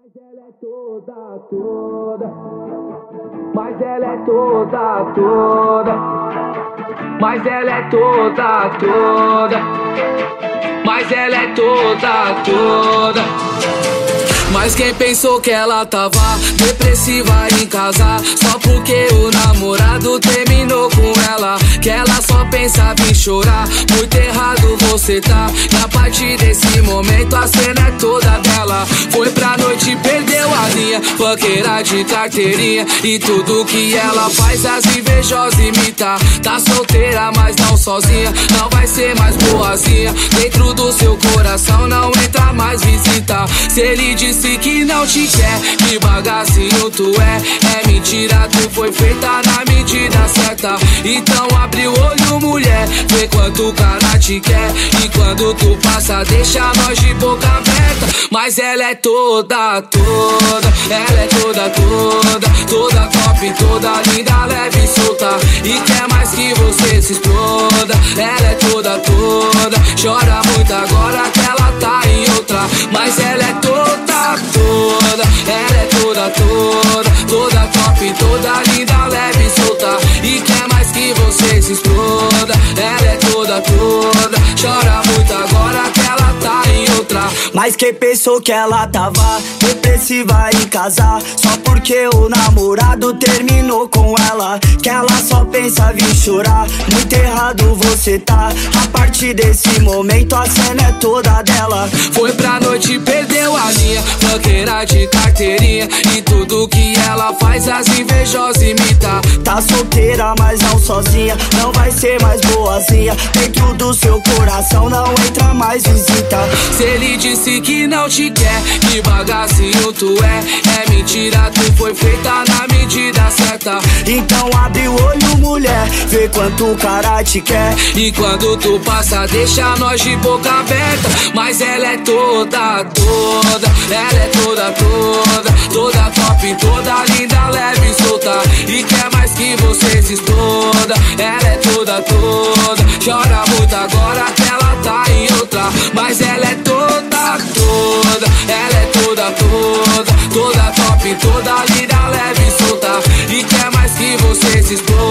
Mas ela é toda. Mas ela é toda. Mas ela é toda. Mas ela é toda. Mas quem pensou que ela tava depressiva em casa só porque o namorado terminou com ela? Que ela só pensava em chorar. Muito errado você tá. E a partir desse momento a cena é toda dela. Foi pra noite e perdeu a linha, funkeira de carteirinha. E tudo que ela faz as invejosas imitar. Tá solteira mas não sozinha, não vai ser mais boazinha. Dentro do seu coração não entra mais visita. Se ele disse que não te quer, que bagacinho tu é mentira, tu foi feita na medida certa. Então abre o olho, mulher, vê quanto o cara te quer. E quando tu passa deixa nós de boca aberta. Mas ela é toda. Ela é toda top, toda linda, leve e solta. E quer mais que você se exploda. Ela é toda, chora muito agora que ela tá em outra. Mas ela é toda. Ela é toda top, toda linda, leve e solta. E quer mais que você se exploda. Ela é toda, chora muito agora que ela tá em outra. Mas quem pensou que ela tava depressiva em casa só porque o namorado terminou com ela? Que ela só pensava em chorar. Muito errado você tá. A partir desse momento a cena é toda dela. Foi pra noite e perdeu a linha, funkeira de carteirinha. E tudo que ela faz as invejosas imita. Tá solteira mas não sozinha, não vai ser mais boazinha. Dentro do seu coração não entra mais visita. Se ele disse que não te quer, que bagacinho tu é mentira, tu foi feita na medida certa. Então abre o olho, mulher, vê quanto o cara te quer. E quando tu passa deixa nós de boca aberta. Mas ela é toda. Ela é toda top, toda linda, leve e solta. E quer mais que você se exploda. Ela é toda, chora muito agora que ela tá em outra. Mas ela é toda. Ela é toda top, toda linda, leve e solta. E quer mais que você se exploda.